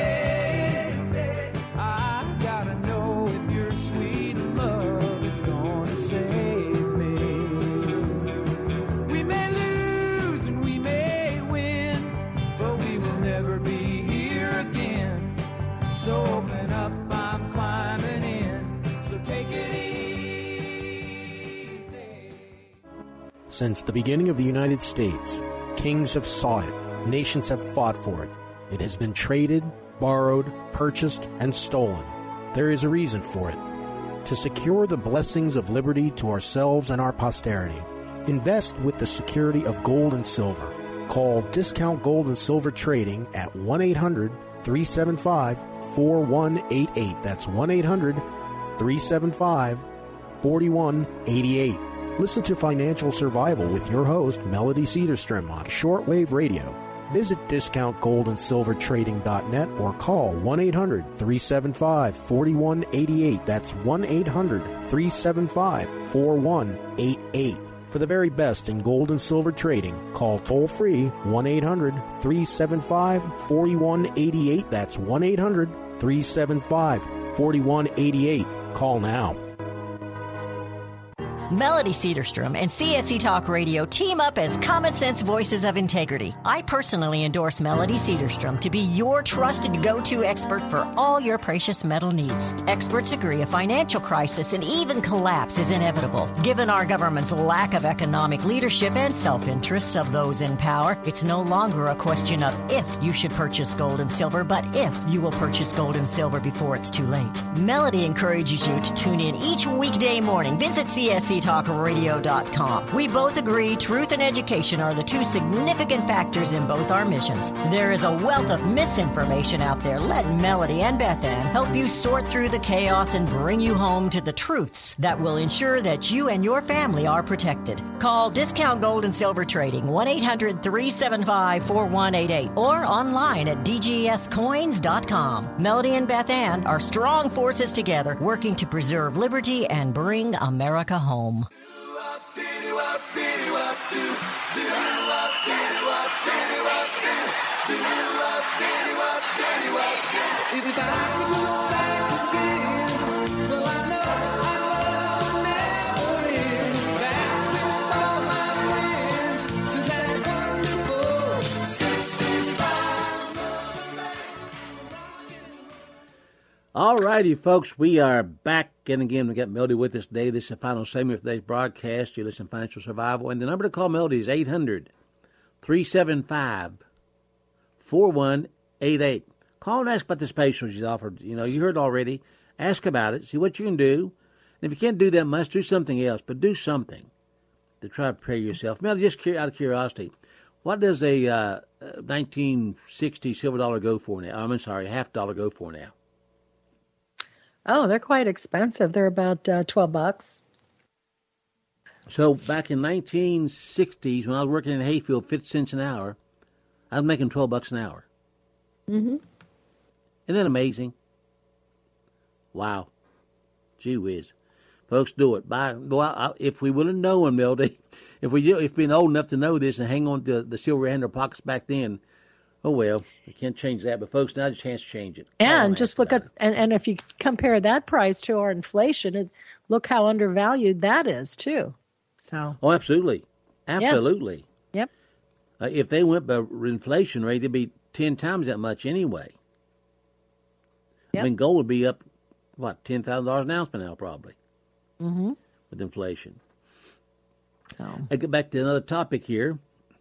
I gotta know if your sweet love is gonna save me. We may lose and we may win, but we will never be here again. So open up, I'm climbing in, so take it easy. Since the beginning of the United States, kings have sought it, nations have fought for it. It has been traded, borrowed, purchased, and stolen. There is a reason for it. To secure the blessings of liberty to ourselves and our posterity, invest with the security of gold and silver. Call Discount Gold and Silver Trading at one eight hundred three seven five four one eight eight. That's one eight hundred three seven five four one eight eight. Listen to Financial Survival with your host, Melody Cedarstrom, on shortwave radio. Visit discount gold and silver trading dot net or call one eight hundred three seven five four one eight eight. That's one eight hundred three seven five four one eight eight. For the very best in gold and silver trading, call toll-free one eight hundred three seven five four one eight eight. That's one eight hundred three seven five four one eight eight. Call now. Melody Cedarstrom and C S E Talk Radio team up as common sense voices of integrity. I personally endorse Melody Cedarstrom to be your trusted go-to expert for all your precious metal needs. Experts agree a financial crisis and even collapse is inevitable. Given our government's lack of economic leadership and self-interests of those in power, it's no longer a question of if you should purchase gold and silver, but if you will purchase gold and silver before it's too late. Melody encourages you to tune in each weekday morning. Visit C S E talk radio dot com. We both agree truth and education are the two significant factors in both our missions. There is a wealth of misinformation out there. Let Melody and Beth Ann help you sort through the chaos and bring you home to the truths that will ensure that you and your family are protected. Call Discount Gold and Silver Trading, one eight hundred three seven five four one eight eight, or online at d g s coins dot com. Melody and Beth Ann are strong forces together, working to preserve liberty and bring America home. If I could go back again, well, I know I'd love would never end. Back with all my friends to that wonderful sixty-five. All righty, folks, we are back. And again, we got Melody with us today. This is the final segment of today's broadcast. You listen to Financial Survival. And the number to call Melody is eight hundred three seven five four one eight eight. Call and ask about the special she's offered. You know, you heard already. Ask about it. See what you can do. And if you can't do that much, do something else. But do something to try to prepare yourself. Melody, just out of curiosity, what does a uh, nineteen sixty silver dollar go for now? I'm sorry, half dollar go for now? Oh, they're quite expensive. They're about uh, twelve bucks. So back in nineteen sixties, when I was working in Hayfield, fifty cents an hour, I was making twelve bucks an hour. Mm-hmm. Isn't that amazing? Wow. Gee whiz. Folks, do it. Buy, go out. If we would have known, Melody, if we if been old enough to know this and hang on to the silver hand in our pockets back then, oh well, we can't change that. But folks, now's a chance to change it. And just look at, and, and if you compare that price to our inflation, it, look how undervalued that is too. So. Oh, absolutely. Absolutely. Yeah. Yep. Uh, if they went by inflation rate, it'd be ten times that much anyway. Yep. I mean, gold would be up, what, ten thousand dollars an ounce by now, probably, mm-hmm. with inflation. So. I get back to another topic here.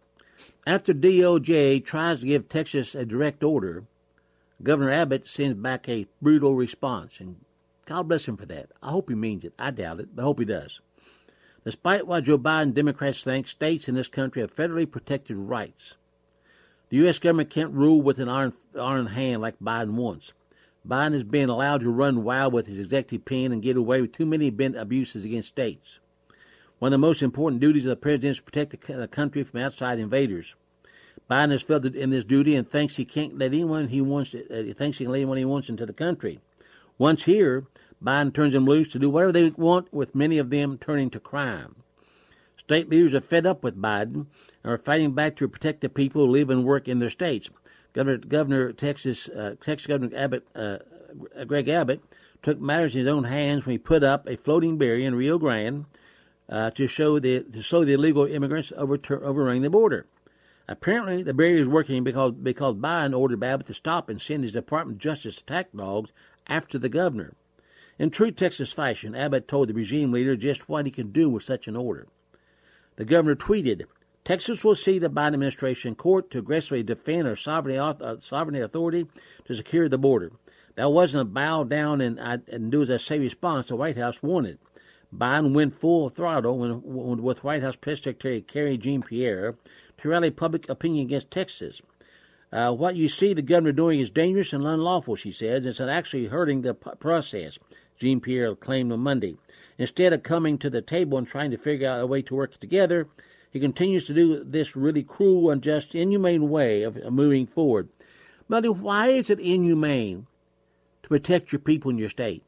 After D O J tries to give Texas a direct order, Governor Abbott sends back a brutal response, and God bless him for that. I hope he means it. I doubt it, but I hope he does. Despite what Joe Biden and Democrats think, states in this country have federally protected rights. The U S government can't rule with an iron, iron hand like Biden wants. Biden is being allowed to run wild with his executive pen and get away with too many abuses against states. One of the most important duties of the president is to protect the country from outside invaders. Biden has failed in this duty and thinks he can't let anyone he wants. Uh, he thinks he can let anyone he wants into the country. Once here, Biden turns them loose to do whatever they want, with many of them turning to crime. State leaders are fed up with Biden and are fighting back to protect the people who live and work in their states. Governor, Governor Texas, uh, Texas Governor Abbott, uh, Greg Abbott, took matters in his own hands when he put up a floating barrier in Rio Grande uh, to show the to slow the illegal immigrants overtur- overrunning the border. Apparently, the barrier is working because because Biden ordered Abbott to stop and send his Department of Justice attack dogs after the governor. In true Texas fashion, Abbott told the regime leader just what he could do with such an order. The governor tweeted, "Texas will see the Biden administration court to aggressively defend our sovereignty, uh, sovereignty authority to secure the border. That wasn't a bow down and, uh, and do as I say response the White House wanted." Biden went full throttle when, when, with White House Press Secretary Kerry Jean-Pierre to rally public opinion against Texas. Uh, what you see the governor doing is dangerous and unlawful, she says. It's actually hurting the p- process, Jean-Pierre claimed on Monday. Instead of coming to the table and trying to figure out a way to work together, he continues to do this really cruel, unjust, inhumane way of, of moving forward. But why is it inhumane to protect your people in your state?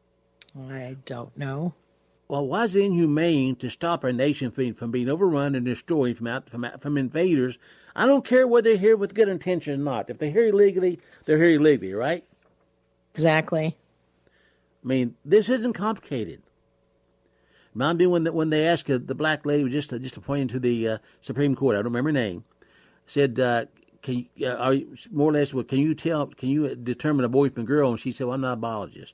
I don't know. Well, why is it inhumane to stop our nation from, from being overrun and destroyed from, out, from, from invaders? I don't care whether they're here with good intentions or not. If they're here illegally, they're here illegally, right? Exactly. I mean, this isn't complicated. Remind me when the, when they asked uh, the black lady just just appointed to the uh, Supreme Court. I don't remember her name. Said, uh, "Can you, uh, are you, more or less? Well, can you tell? Can you determine a boy from a girl?" And she said, "Well, I'm not a biologist."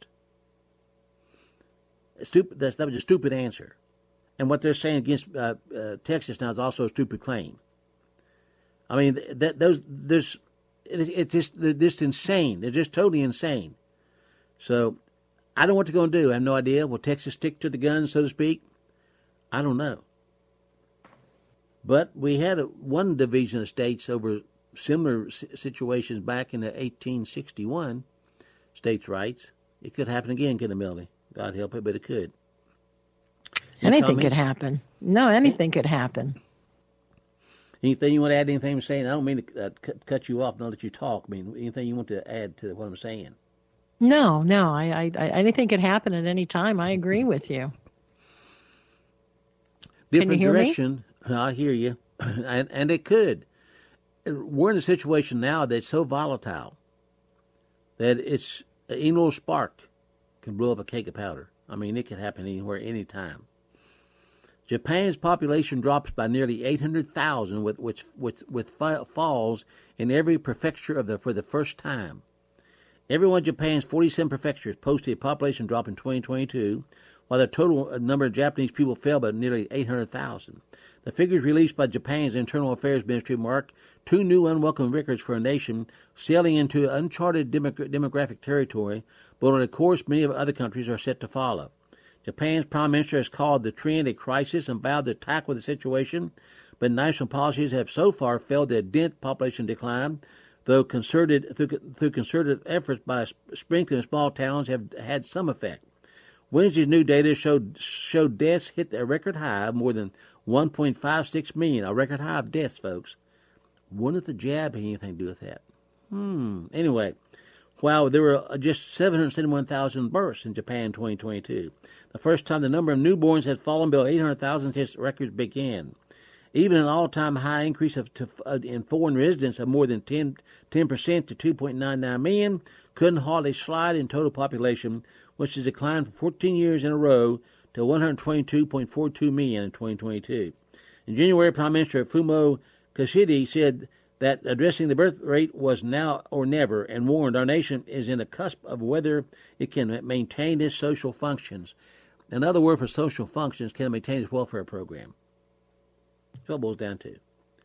Stupid. That's, that was a stupid answer. And what they're saying against uh, uh, Texas now is also a stupid claim. I mean, that those there's it, it's just they're just insane. They're just totally insane. So I don't know what they're going to do. I have no idea. Will Texas stick to the guns, so to speak? I don't know. But we had a, one division of states over similar situations back in the eighteen sixty-one states' rights. It could happen again, couldn't it, Melanie? God help it, but it could. Any anything comments? could happen. No, anything could happen. Anything you want to add? Anything I'm saying? I don't mean to uh, cut, cut you off. Don't let you talk. I mean, anything you want to add to what I'm saying? No, no. I, I, I anything could happen at any time. I agree with you. Different Can you hear direction. Me? I hear you, and, and it could. We're in a situation now that's so volatile that it's any little spark can blow up a cake of powder. I mean, it could happen anywhere, anytime. Japan's population drops by nearly eight hundred thousand, with which with, with falls in every prefecture of the for the first time. Every one of Japan's forty-seven prefectures posted a population drop in twenty twenty-two, while the total number of Japanese people fell by nearly eight hundred thousand. The figures released by Japan's Internal Affairs Ministry mark two new unwelcome records for a nation sailing into uncharted demogra- demographic territory, but on a course many of other countries are set to follow. Japan's Prime Minister has called the trend a crisis and vowed to tackle the situation, but national policies have so far failed to dent population decline, though concerted through, through concerted efforts by sprinkling small towns have had some effect. Wednesday's new data showed showed deaths hit a record high of more than one point five six million, a record high of deaths, folks. Wonder if the jab had anything to do with that. Hmm. Anyway, while there were just seven hundred seventy-one thousand births in Japan in twenty twenty-two, the first time the number of newborns had fallen below eight hundred thousand since records began. Even an all-time high increase of to, uh, in foreign residents of more than ten percent to two point nine nine million couldn't halt a slide in total population, which has declined for fourteen years in a row to one hundred twenty-two point four two million in twenty twenty-two. In January, Prime Minister Fumio Kishida said that addressing the birth rate was now or never, and warned our nation is in the cusp of whether it can maintain its social functions. Another word for social functions, can it maintain its welfare program? That's what it boils down to.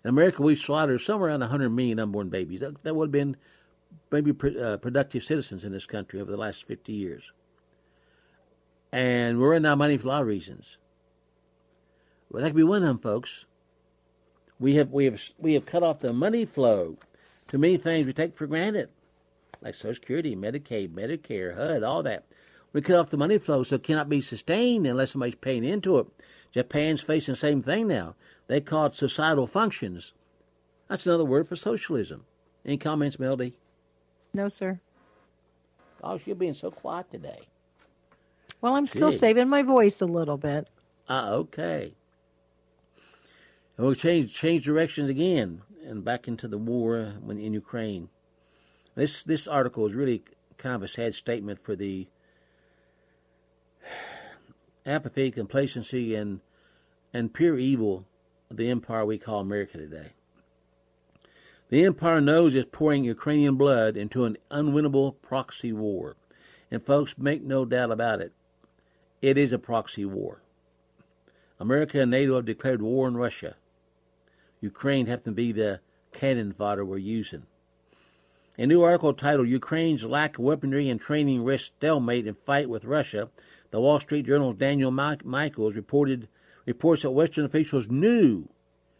In America, we've slaughtered somewhere around one hundred million unborn babies. That, that would have been maybe uh, productive citizens in this country over the last fifty years. And we're in our money for a lot of reasons. Well, that could be one of them, folks. We have we have we have cut off the money flow to many things we take for granted, like Social Security, Medicaid, Medicare, H U D, all that. We cut off the money flow, so it cannot be sustained unless somebody's paying into it. Japan's facing the same thing now. They call it societal functions. That's another word for socialism. Any comments, Melody? No, sir. Gosh, you're being so quiet today. Well, I'm still Good. saving my voice a little bit. Ah, okay. And we'll change change directions again and back into the war when in Ukraine. This this article is really kind of a sad statement for the apathy, complacency, and and pure evil of the empire we call America today. The empire knows it's pouring Ukrainian blood into an unwinnable proxy war. And folks, make no doubt about it, it is a proxy war. America and NATO have declared war on Russia. Ukraine happens to be the cannon fodder we're using. A new article titled Ukraine's Lack of Weaponry and Training Risks Stalemate in Fight with Russia, the Wall Street Journal's Daniel Michaels reported reports that Western officials knew,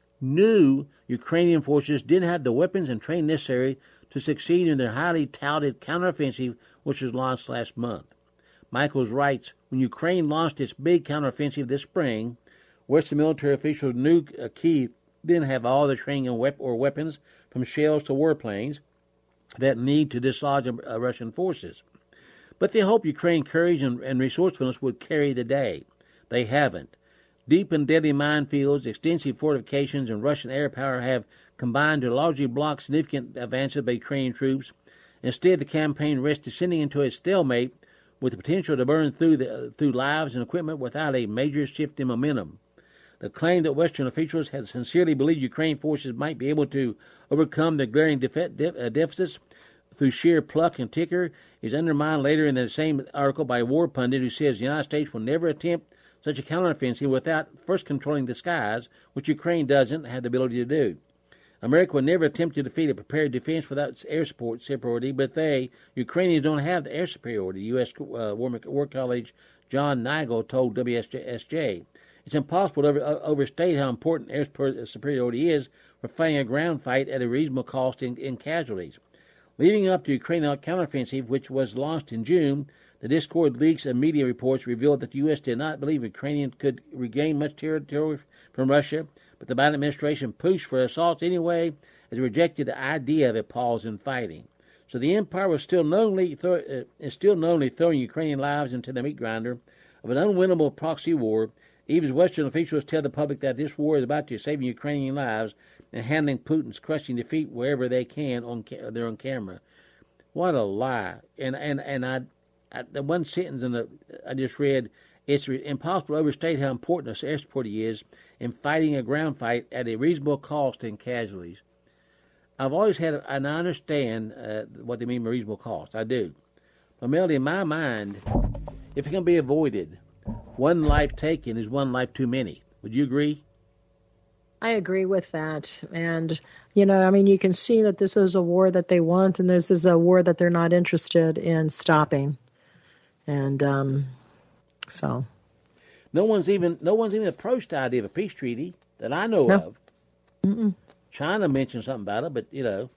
knew Ukrainian forces didn't have the weapons and training necessary to succeed in their highly touted counteroffensive, which was launched last month. Michaels writes, when Ukraine launched its big counteroffensive this spring, Western military officials knew Kyiv didn't have all the training or weapons, from shells to warplanes, that need to dislodge Russian forces. But they hoped Ukraine's courage and, and resourcefulness would carry the day. They haven't. Deep and deadly minefields, extensive fortifications, and Russian air power have combined to largely block significant advances by Ukrainian troops. Instead, the campaign rests descending into a stalemate with the potential to burn through, the, through lives and equipment without a major shift in momentum. The claim that Western officials had sincerely believed Ukrainian forces might be able to overcome the glaring def- def- uh, deficits through sheer pluck and ticker is undermined later in the same article by a war pundit who says the United States will never attempt such a counteroffensive without first controlling the skies, which Ukraine doesn't have the ability to do. America would never attempt to defeat a prepared defense without air support superiority, but they, Ukrainians, don't have the air superiority, U S Uh, War, War College John Nigel told W S J. It's impossible to over, overstate how important air superiority is for fighting a ground fight at a reasonable cost in, in casualties. Leading up to Ukrainian counteroffensive, which was launched in June, the Discord leaks and media reports revealed that the U S did not believe Ukrainians could regain much territory from Russia, but the Biden administration pushed for assaults anyway, as it rejected the idea of a pause in fighting. So the empire was still knowingly th- uh, is still knowingly throwing Ukrainian lives into the meat grinder of an unwinnable proxy war. Even as Western officials tell the public that this war is about to saving Ukrainian lives and handling Putin's crushing defeat wherever they can on ca- they're on camera. What a lie! And and and I, I the one sentence in the I just read, it's re- impossible to overstate how important air support is in fighting a ground fight at a reasonable cost and casualties. I've always had, a, and I understand uh, what they mean by reasonable cost. I do. But Melody, in my mind, if it can be avoided, one life taken is one life too many. Would you agree? I agree with that. And, you know, I mean, you can see that this is a war that they want, and this is a war that they're not interested in stopping. And um, so. No one's even no one's even approached the idea of a peace treaty that I know No. of. Mm-mm. China mentioned something about it, but, you know.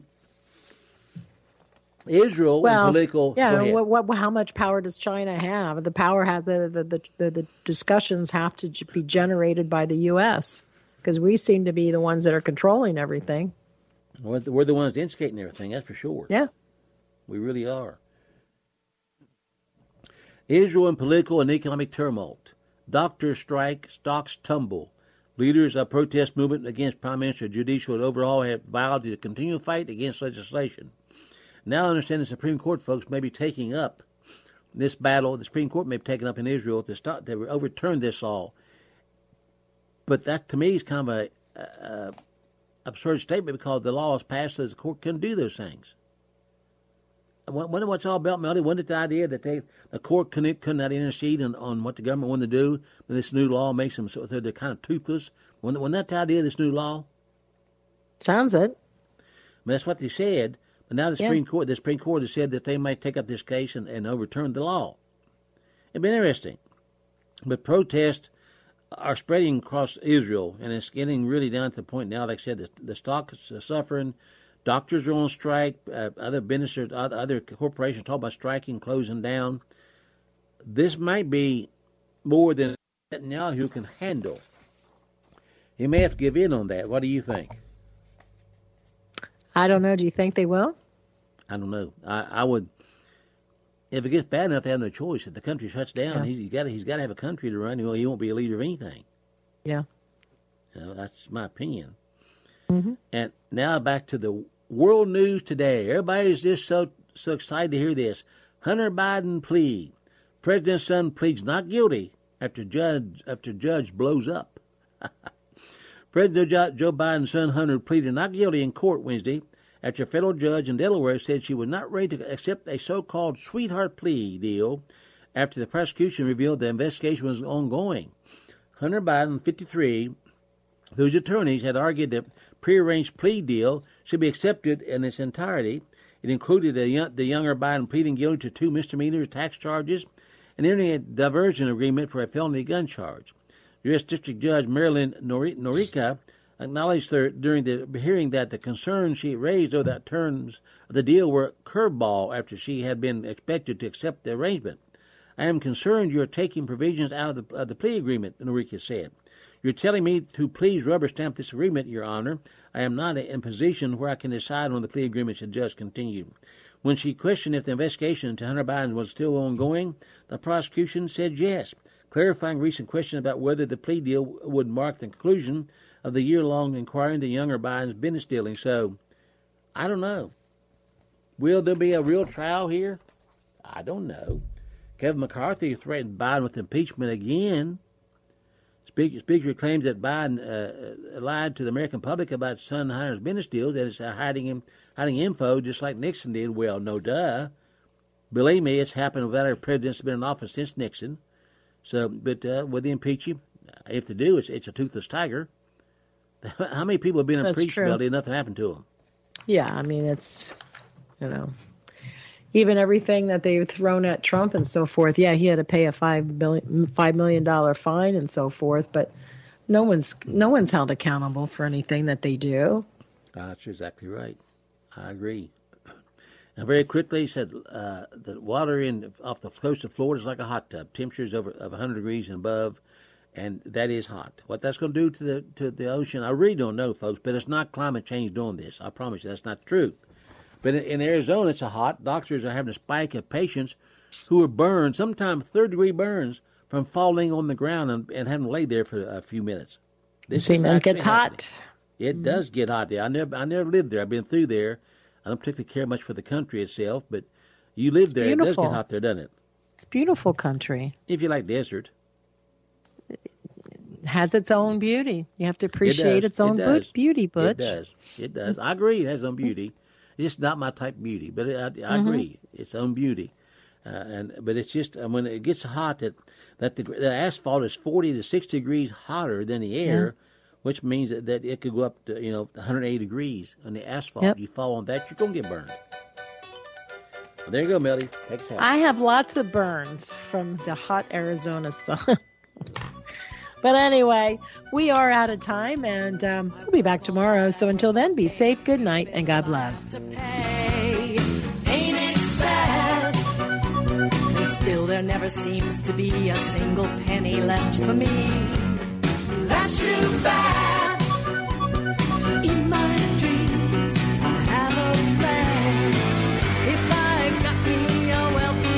Israel Well, and political. yeah. Go ahead. What, what, how much power does China have? The power has the the, the, the, the discussions have to g- be generated by the U S because we seem to be the ones that are controlling everything. We're the, we're the ones instigating everything, that's for sure. Yeah. We really are. Israel in political and economic tumult. Doctors strike, stocks tumble. Leaders of protest movement against Prime Minister judicial overhaul have vowed to continue to fight against legislation. Now I understand the Supreme Court, folks, may be taking up this battle. The Supreme Court may be taking up in Israel to stop, to overturn this law. But that, to me, is kind of a, a absurd statement because the law is passed so the court couldn't do those things. Wonder what's all about, Melody? Wasn't it the idea that they, the court couldn't, could not intercede on, on what the government wanted to do, but this new law makes them so they're kind of toothless? Wasn't, wasn't that the idea of this new law? Sounds it. But that's what they said. But now the Yeah. Supreme Court, the Supreme Court has said that they might take up this case and, and overturn the law. It'd been interesting. But protests are spreading across Israel, and it's getting really down to the point now, like I said, the, the stock is suffering. Doctors are on strike. Uh, other businesses, other, other corporations talk about striking, closing down. This might be more than Netanyahu can handle. He may have to give in on that. What do you think? I don't know. Do you think they will? I don't know. I, I would. If it gets bad enough, they have no choice. If the country shuts down, Yeah. he's, he's got to, he's got to have a country to run. Well, he won't be a leader of anything. Yeah. You know, that's my opinion. Mm-hmm. And now back to the world news today. Everybody's just so so excited to hear this. Hunter Biden plea. President's son pleads not guilty after judge after judge blows up. President Joe Biden's son Hunter pleaded not guilty in court Wednesday after a federal judge in Delaware said she was not ready to accept a so-called sweetheart plea deal after the prosecution revealed the investigation was ongoing. Hunter Biden, fifty-three, whose attorneys had argued that prearranged plea deal should be accepted in its entirety. It included a young, the younger Biden pleading guilty to two misdemeanor tax charges and entering a diversion agreement for a felony gun charge. U S District Judge Marilyn Norica acknowledged there, during the hearing that the concerns she raised over the terms of the deal were a curveball after she had been expected to accept the arrangement. I am concerned you are taking provisions out of the, of the plea agreement, Norica said. You're telling me to please rubber stamp this agreement, Your Honor. I am not in a position where I can decide on the plea agreement, the judge continued. When she questioned if the investigation into Hunter Biden was still ongoing, the prosecution said yes, clarifying recent questions about whether the plea deal would mark the conclusion of the year-long inquiry into younger Biden's business dealings. So, I don't know. Will there be a real trial here? I don't know. Kevin McCarthy threatened Biden with impeachment again. Speaker, Speaker claims that Biden uh, lied to the American public about son Hunter's business deals, that is uh, hiding him, hiding info just like Nixon did. Well, no duh. Believe me, it's happened without our president's been in office since Nixon. So, but uh, will they impeach him? If they do, it's, it's a toothless tiger. How many people have been That's impeached, true. Melody, and nothing happened to them? Yeah, I mean, it's, you know, even everything that they've thrown at Trump and so forth. Yeah, he had to pay a five billion, five million dollar fine and so forth, but no one's no one's held accountable for anything that they do. That's exactly right. I agree. And very quickly, he said uh, the water in off the coast of Florida is like a hot tub. Temperatures over of one hundred degrees and above, and that is hot. What that's going to do to the to the ocean, I really don't know, folks. But it's not climate change doing this. I promise you, that's not true. But in, in Arizona, it's a hot. Doctors are having a spike of patients who are burned, sometimes third degree burns, from falling on the ground and, and having laid there for a few minutes. This See, is man, it actually gets happening. hot. It mm-hmm. does get hot there. I never, I never lived there. I've been through there. I don't particularly care much for the country itself, but you live It's there. It does beautiful. get hot there, doesn't it? It's beautiful country. If you like desert. It has its own beauty. You have to appreciate It does. its own It bu- does. beauty, Butch. It does. It does. I agree. It has its own beauty. It's just not my type of beauty, but I, I Mm-hmm. agree. It's own beauty. Uh, and but it's just uh, when it gets hot that that the, the asphalt is forty to sixty degrees hotter than the air, Yeah. which means that, that it could go up to you know one hundred eighty degrees on the asphalt. Yep. You fall on that, you're gonna get burned. Well, there you go, Melody. Take us out. I have lots of burns from the hot Arizona sun. But anyway, we are out of time, and um, we'll be back tomorrow. So until then, be safe, good night, and God bless. To pay. Ain't it sad? And still there never seems to be a single penny left for me. That's too bad. In my dreams, I have a plan. If I got me a wealthy